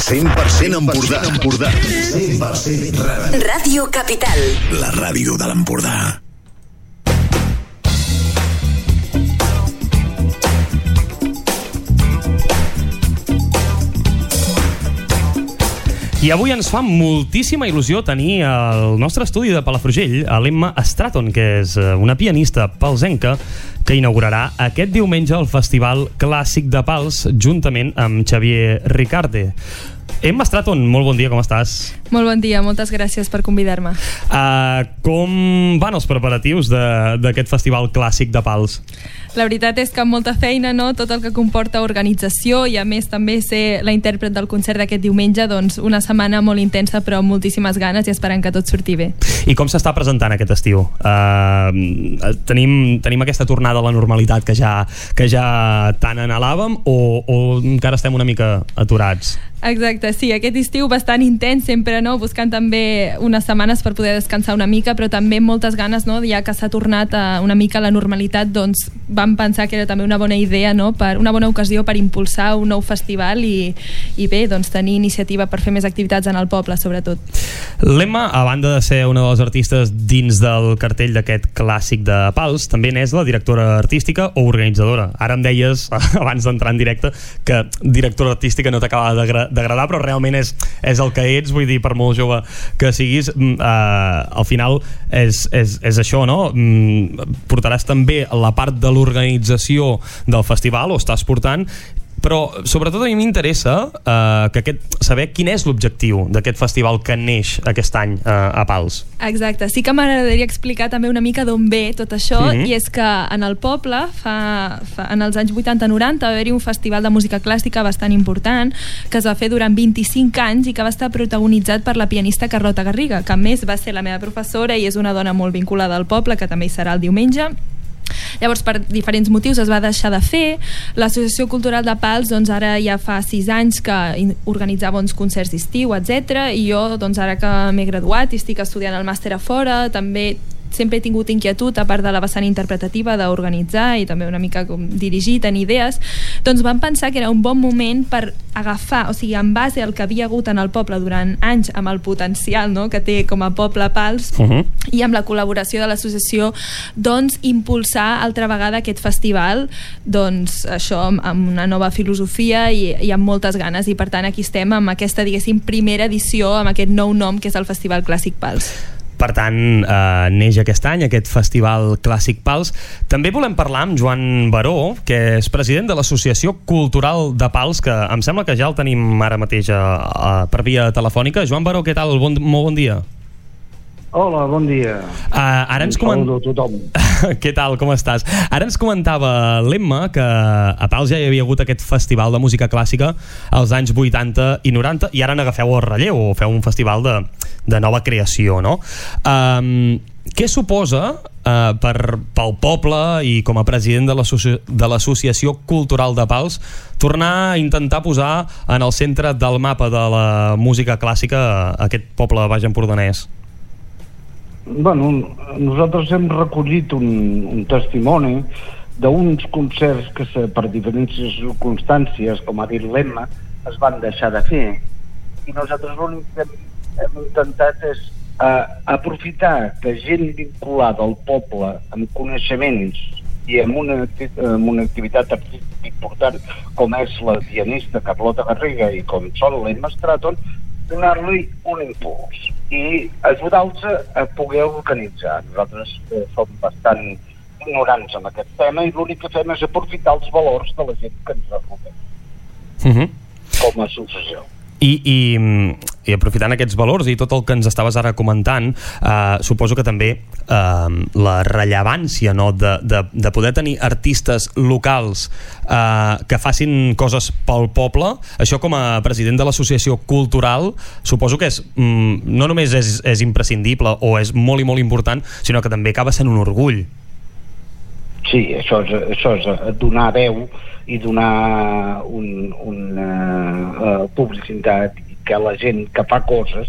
100% Empordà. 100% Ràdio Capital. La ràdio de l'Empordà. I avui ens fa moltíssima il·lusió tenir al nostre estudi de Palafrugell a l'Emma Stratton, que és una pianista palsenca que inaugurarà aquest diumenge el Festival Clàssic de Pals juntament amb Xavier Ricarte. Emma Stratton, molt bon dia, com estàs? Molt bon dia, moltes gràcies per convidar-me. Com van els preparatius d'aquest Festival Clàssic de Pals? La veritat és que amb molta feina, no? Tot el que comporta organització i a més també ser la intèrpret del concert d'aquest diumenge, doncs una setmana molt intensa però amb moltíssimes ganes i esperant que tot surti bé. I com s'està presentant aquest estiu? Tenim aquesta tornada a la normalitat que ja tant anhelàvem o encara estem una mica aturats? Exacte, sí, aquest estiu bastant intens sempre, no? Buscant també unes setmanes per poder descansar una mica, però també moltes ganes, no? Ja que s'ha tornat una mica a la normalitat, doncs vam pensar que era també una bona idea, no? Una bona ocasió per impulsar un nou festival i bé, doncs tenir iniciativa per fer més activitats en el poble, sobretot. L'Emma, a banda de ser una de les artistes dins del cartell d'aquest Clàssic de Pals, també n'és la directora artística o organitzadora. Ara em deies, abans d'entrar en directe, que directora artística no t'acaba d'agradar, però realment és el que ets, vull dir, per molt jove que siguis, al final és això, no? Portaràs també la part de l'organització del festival, o estàs portant, però sobretot a mi m'interessa saber quin és l'objectiu d'aquest festival que neix aquest any a Pals. Exacte, sí que m'agradaria explicar també una mica d'on ve tot això, i és que en el poble en els anys 80-90 va haver-hi un festival de música clàssica bastant important que es va fer durant 25 anys i que va estar protagonitzat per la pianista Carlota Garriga, que a més va ser la meva professora i és una dona molt vinculada al poble, que també hi serà el diumenge. Llavors, per diferents motius es va deixar de fer. L'Associació Cultural de Pals, doncs ara ja fa 6 anys que organitzava uns concerts d'estiu, etc. I jo, doncs ara que m'he graduat i estic estudiant el màster a fora, també sempre he tingut inquietud, a part de la vessant interpretativa, d'organitzar i també una mica com dirigir, tenir idees, doncs vam pensar que era un bon moment per agafar, o sigui, en base al que havia hagut en el poble durant anys, amb el potencial, no?, que té com a poble Pals, i amb la col·laboració de l'associació, doncs impulsar altra vegada aquest festival, doncs això, amb una nova filosofia i amb moltes ganes, i per tant aquí estem amb aquesta, diguéssim, primera edició, amb aquest nou nom que és el Festival Clàssic Pals. Per tant, neix aquest any aquest Festival Clàssic Pals. També volem parlar amb Joan Baró, que és president de l'Associació Cultural de Pals, que em sembla que ja el tenim ara mateix per via telefònica. Joan Baró, què tal? Molt bon dia. Hola, bon dia. Saludo a tothom. Què tal, com estàs? Ara ens comentava l'Emma que a Pals ja hi havia hagut aquest festival de música clàssica als anys 80 i 90 i ara n'agafeu el relleu o feu un festival de nova creació, no? Què suposa pel poble i com a president de l'Associació Cultural de Pals tornar a intentar posar en el centre del mapa de la música clàssica aquest poble baix empordanès? Bueno, nosaltres hem recollit un testimoni d'uns concerts que per diferents circumstàncies, com ha dit l'Emma, es van deixar de fer. I nosaltres l'únic que hem intentat és aprofitar que gent vinculada al poble amb coneixements i amb una activitat artística important com és la pianista Carlota Garriga i com són l'Emma Stratton, donar-li un impuls i ajudar-los a poder organitzar. Nosaltres som bastant ignorants en aquest tema i l'únic que fem és aprofitar els valors de la gent que ens recollim com a associació. I aprofitant aquests valors i tot el que ens estaves ara comentant, suposo que també la rellevància, no, de poder tenir artistes locals que facin coses pel poble, això com a president de l'Associació Cultural suposo que no només és imprescindible o és molt i molt important, sinó que també acaba sent un orgull. Sí, això és donar veu i donar una publicitat que la gent que fa coses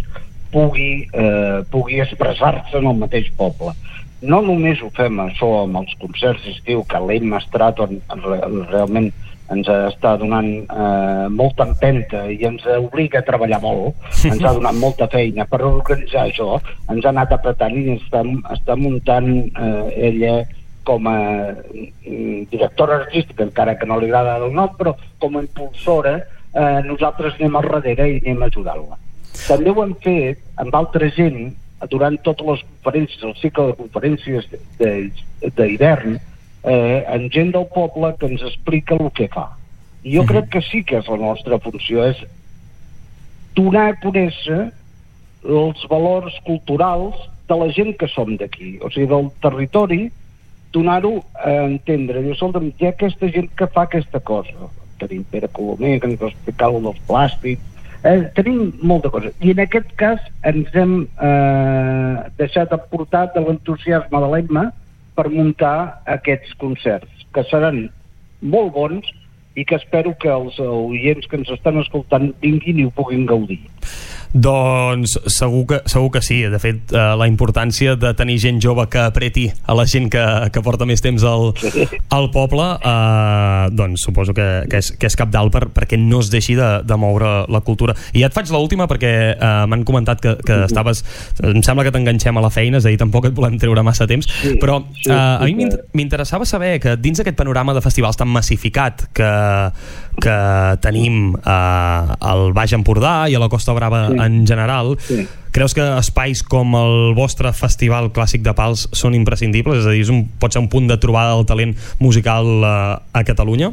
pugui expressar-se en el mateix poble. No només ho fem això amb els concerts d'estiu, que l'Emma Stratton realment ens està donant molta empenta i ens obliga a treballar molt, ens ha donat molta feina per organitzar això, ens ha anat apretant i està muntant ella com a directora artística, encara que no li agrada el nom, però com a impulsora nosaltres anem al darrere i anem a ajudar-la. També ho hem fet amb altra gent durant totes les conferències, el cicle de conferències d'hivern, amb gent del poble que ens explica el que fa. I jo crec que sí que és la nostra funció, és donar a conèixer els valors culturals de la gent que som d'aquí, o sigui, del territori, donar-ho a entendre. Jo escolta'm, hi ha aquesta gent que fa aquesta cosa. Tenim Pere Colomer, que ens va explicar el dels plàstics, tenim molta cosa. I en aquest cas ens hem deixat aportar de l'entusiasme de l'Emma per muntar aquests concerts, que seran molt bons i que espero que els oients que ens estan escoltant vinguin i ho puguin gaudir. Doncs segur que sí. De fet, la importància de tenir gent jove que apreti a la gent que porta més temps al poble, doncs suposo que és cabdal perquè no es deixi de moure la cultura. I ja et faig l'última perquè m'han comentat que estaves... Em sembla que t'enganxem a la feina, és a dir, tampoc et volem treure massa temps, però a mi m'interessava saber que dins aquest panorama de festivals tan massificat que tenim al Baix Empordà i a la Costa Brava en general, creus que espais com el vostre Festival Clàssic de Pals són imprescindibles? És a dir, pot ser un punt de trobada del talent musical a Catalunya?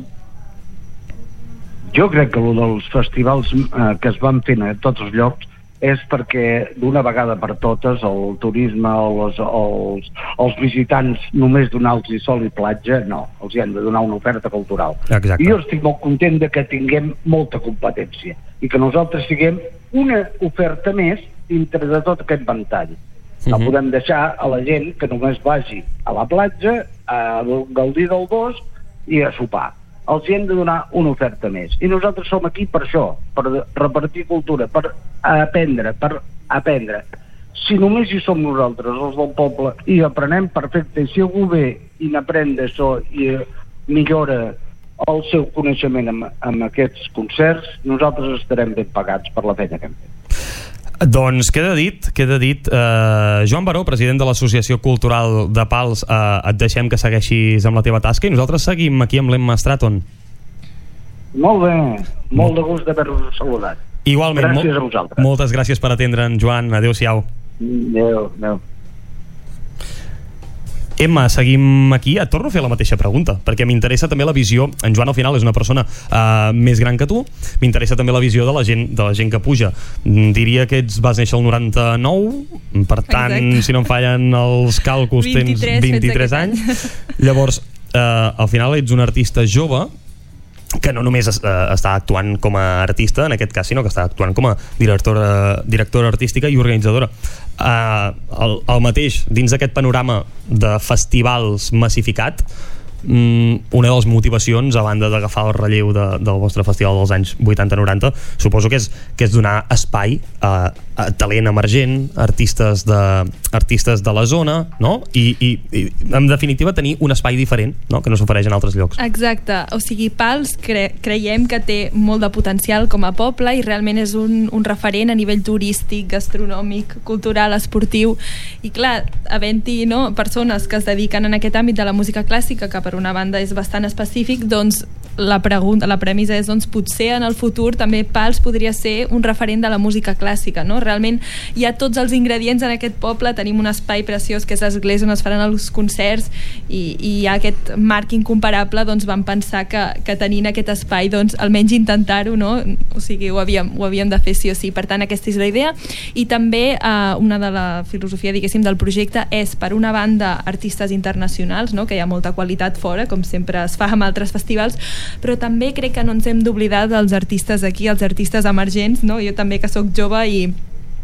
Jo crec que el dels festivals que es van fent a tots els llocs és perquè d'una vegada per totes el turisme, els visitants només donar-los sol i platja, no, els hi han de donar una oferta cultural. Exacte. I jo estic molt content de que tinguem molta competència i que nosaltres siguem una oferta més dintre de tot aquest ventall. No podem deixar a la gent que només vagi a la platja, a gaudir del bosc i a sopar. Els hi hem de donar una oferta més. I nosaltres som aquí per això, per repartir cultura, per aprendre. Si només hi som nosaltres, els del poble, i aprenem, perfecte. I si algú ve i n'aprèn d'això i millora el seu coneixement amb aquests concerts, nosaltres estarem ben pagats per la feina que hem fet. Doncs queda dit. Joan Baró, president de l'Associació Cultural de Pals, et deixem que segueixis amb la teva tasca i nosaltres seguim aquí amb l'Emma Stratton. Molt bé, molt de gust d'haver-vos saludat. Igualment, gràcies a vosaltres. Moltes gràcies per atendre'n, Joan. Adéu-siau. Adéu. Emma, seguim aquí. Et torno a fer la mateixa pregunta, perquè m'interessa també la visió. En Joan al final és una persona més gran que tu. M'interessa també la visió de la gent que puja. Diria que vas néixer el 99, per tant, exacte, si no em fallen els càlculs, tens 23 anys. Llavors, al final ets un artista jove que no només està actuant com a artista, en aquest cas, sinó que està actuant com a directora artística i organitzadora. El mateix, dins d'aquest panorama de festivals massificat, una de les motivacions, a banda d'agafar el relleu del vostre festival dels anys 80-90, suposo que és donar espai a talent emergent, artistes de la zona, no? I en definitiva tenir un espai diferent, no? Que no s'ofereix en altres llocs. Exacte, o sigui, Pals creiem que té molt de potencial com a poble i realment és un referent a nivell turístic, gastronòmic, cultural, esportiu, i clar, havent-hi persones que es dediquen en aquest àmbit de la música clàssica, que per una banda és bastant específic, doncs la premissa és, doncs, potser en el futur també Pals podria ser un referent de la música clàssica, no? Realment hi ha tots els ingredients en aquest poble, tenim un espai preciós que és l'església on es faran els concerts i hi ha aquest marc incomparable, doncs vam pensar que tenint aquest espai, doncs almenys intentar-ho, no? O sigui, ho havíem de fer sí o sí. Per tant, aquesta és la idea. I també una de la filosofia, diguéssim, del projecte és, per una banda, artistes internacionals, no? Que hi ha molta qualitat fora, com sempre es fa amb altres festivals, però també crec que no ens hem d'oblidar dels artistes aquí, els artistes emergents, no? Jo també, que sóc jove,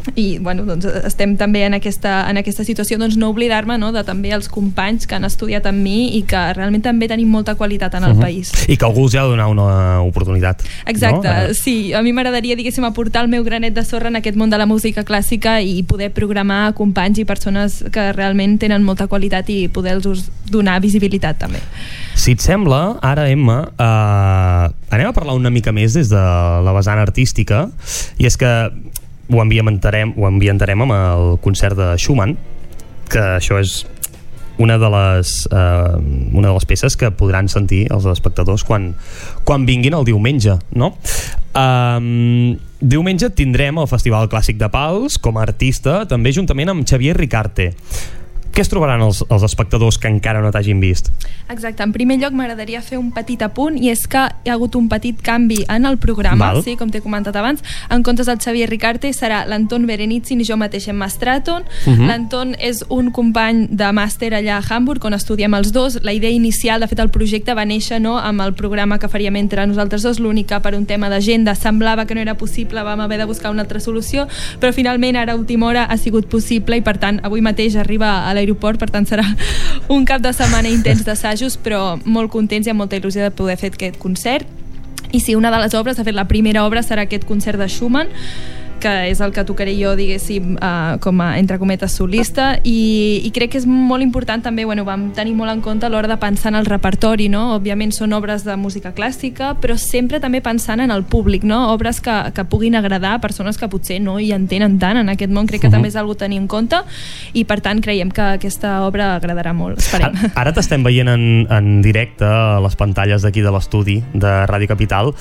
i bueno, doncs estem també en aquesta situació, doncs no oblidar-me, no, de també els companys que han estudiat amb mi i que realment també tenim molta qualitat en el país. I que algú els ha de donar una oportunitat. Exacte, no? Sí, a mi m'agradaria, diguéssim, aportar el meu granet de sorra en aquest món de la música clàssica i poder programar companys i persones que realment tenen molta qualitat i poder-los donar visibilitat també. Si et sembla, ara Emma, anem a parlar una mica més des de la vessant artística, i és que ho ambientarem amb el concert de Schumann, que això és una de les peces que podran sentir els espectadors quan vinguin el diumenge, no? Diumenge tindrem el Festival Clàssic de Pals com a artista, també juntament amb Xavier Ricarte. Què es trobaran els espectadors que encara no t'hagin vist? Exacte, en primer lloc m'agradaria fer un petit apunt, i és que hi ha hagut un petit canvi en el programa, sí, com t'he comentat abans. En comptes del Xavier Ricarte serà l'Anton Berenitzin i jo mateix Emma Stratton. L'Anton és un company de màster allà a Hamburg on estudiem els dos. La idea inicial, de fet el projecte va néixer, no, amb el programa que faríem entre nosaltres dos, l'únic que per un tema d'agenda semblava que no era possible, vam haver de buscar una altra solució, però finalment ara a última hora ha sigut possible i per tant avui mateix arriba a l'aeroport, per tant serà un cap de setmana intens d'assajos, però molt contents i amb molta il·lusió de poder fer aquest concert. I sí, una de les obres, de fet la primera obra serà aquest concert de Schumann, que és el que tocaré jo, diguéssim, com a, entre cometes, solista, i crec que és molt important també, bueno, vam tenir molt en compte a l'hora de pensar en el repertori, no? Òbviament són obres de música clàssica, però sempre també pensant en el públic, no? Obres que puguin agradar a persones que potser no hi entenen tant en aquest món, crec que també és algo a tenir en compte, i per tant creiem que aquesta obra agradarà molt, esperem. Ara t'estem veient en directe a les pantalles d'aquí de l'estudi de Ràdio Capital.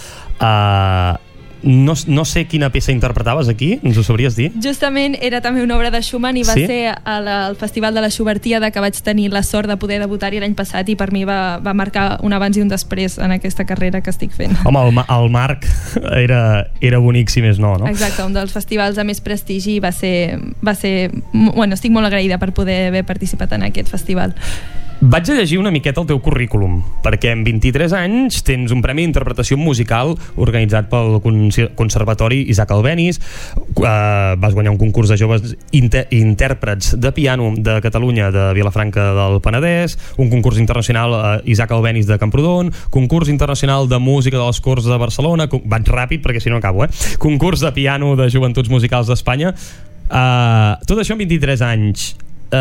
No sé quina peça interpretaves aquí, ens ho sabries dir? Justament era també una obra de Schumann i va ser al Festival de la Schubertiada, que vaig tenir la sort de poder debutar-hi l'any passat, i per mi va marcar un abans i un després en aquesta carrera que estic fent. Home, el Marc era bonic, si més no? Exacte, un dels festivals de més prestigi, va ser bueno, estic molt agraïda per poder haver participat en aquest festival. Vaig a llegir una miqueta el teu currículum, perquè amb 23 anys tens un premi d'interpretació musical organitzat pel Conservatori Isaac Albéniz, vas guanyar un concurs de joves intèrprets de piano de Catalunya de Vilafranca del Penedès, un concurs internacional Isaac Albéniz de Camprodon, concurs internacional de música de les Corts de Barcelona, vaig ràpid perquè si no acabo, concurs de piano de Joventuts Musicals d'Espanya. Tot això amb 23 anys.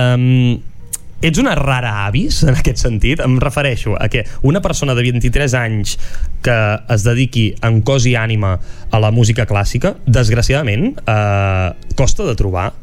Ets una rara avis en aquest sentit? Em refereixo a que una persona de 23 anys que es dediqui en cos i ànima a la música clàssica, desgraciadament, costa de trobar.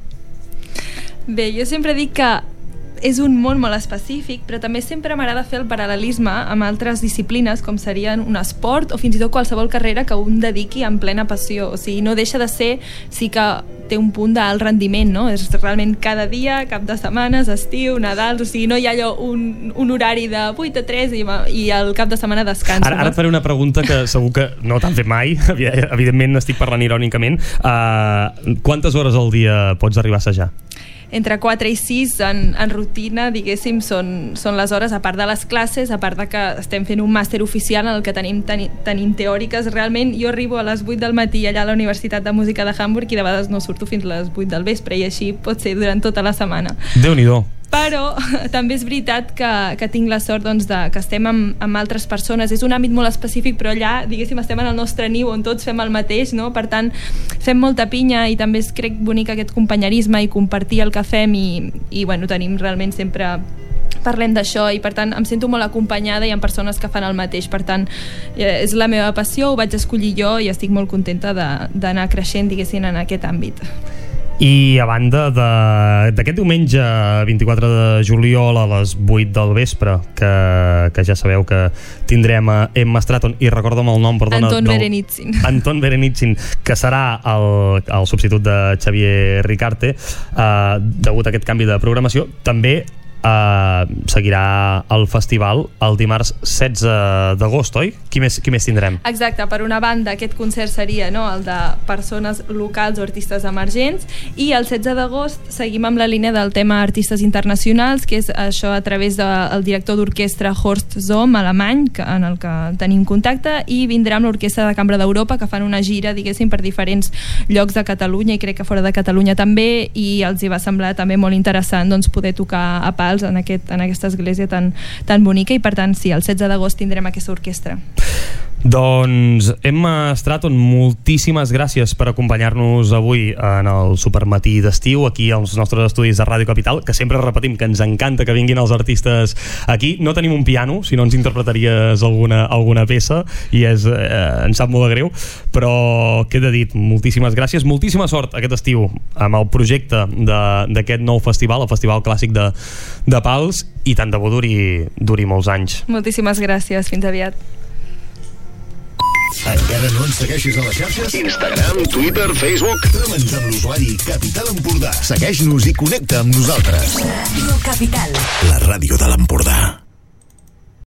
Bé, jo sempre dic que és un món molt específic, però també sempre m'agrada fer el paral·lelisme amb altres disciplines, com serien un esport o fins i tot qualsevol carrera que un dediqui en plena passió. O sigui, no deixa de ser, sí que té un punt d'alt rendiment, no? És realment cada dia, cap de setmanes, estiu, Nadal, o sigui, no hi ha allò un horari de 8 a 3 i el cap de setmana descanso. Ara et faré una pregunta que segur que no t'han fet mai, evidentment estic parlant irònicament. Quantes hores al dia pots arribar a assajar? Entre 4 i 6 en rutina, diguéssim, són les hores, a part de les classes, a part de que estem fent un màster oficial en el que tenim teòriques. Realment jo arribo a les 8 del matí allà a la Universitat de Música de Hamburg i de vegades no surto fins a les 8 del vespre, i així pot ser durant tota la setmana. Déu-n'hi-do. Però també és veritat que tinc la sort, doncs, que estem amb altres persones. És un àmbit molt específic, però allà, diguéssim, estem en el nostre niu on tots fem el mateix, no? Per tant, fem molta pinya i també és, crec, bonic aquest companyerisme i compartir el que fem i bueno, tenim realment sempre parlem d'això i per tant em sento molt acompanyada i amb persones que fan el mateix. Per tant, és la meva passió, ho vaig escollir jo i estic molt contenta d'anar creixent, diguéssim, en aquest àmbit. I a banda d'aquest diumenge 24 de juliol a les 8 del vespre, que ja sabeu que tindrem a Emma Stratton i recorda'm el nom, perdona, Anton Berenitzin, que serà el substitut de Xavier Ricarte, degut a aquest canvi de programació. També seguirà el festival el dimarts 16 d'agost, oi? Qui més tindrem? Exacte, per una banda aquest concert seria, no, el de persones locals o artistes emergents, i el 16 d'agost seguim amb la línia del tema artistes internacionals, que és això a través del director d'orquestra Horst Zohm, alemany, en el que tenim contacte, i vindrà amb l'Orquestra de Cambra d'Europa, que fan una gira, diguéssim, per diferents llocs de Catalunya, i crec que fora de Catalunya també, i els hi va semblar també molt interessant, doncs, poder tocar a Pals en aquesta església tan bonica, i per tant sí, el 16 d'agost tindrem aquesta orquestra. Doncs Emma Stratton, moltíssimes gràcies per acompanyar-nos avui en el supermatí d'estiu aquí als nostres estudis de Ràdio Capital, que sempre repetim que ens encanta que vinguin els artistes aquí. No tenim un piano, si no ens interpretaries alguna peça, i ens sap molt de greu, però queda dit, moltíssimes gràcies, moltíssima sort aquest estiu amb el projecte d'aquest nou festival, el Festival Clàssic de Pals, i tant de bo duri molts anys. Moltíssimes gràcies, fins aviat. Encara no ens segueixis a les xarxes? Instagram, Twitter, Facebook. Troba'ns amb l'usuari Capital Empordà. Segueix-nos i connecta amb nosaltres. Ràdio Capital. La ràdio de l'Empordà.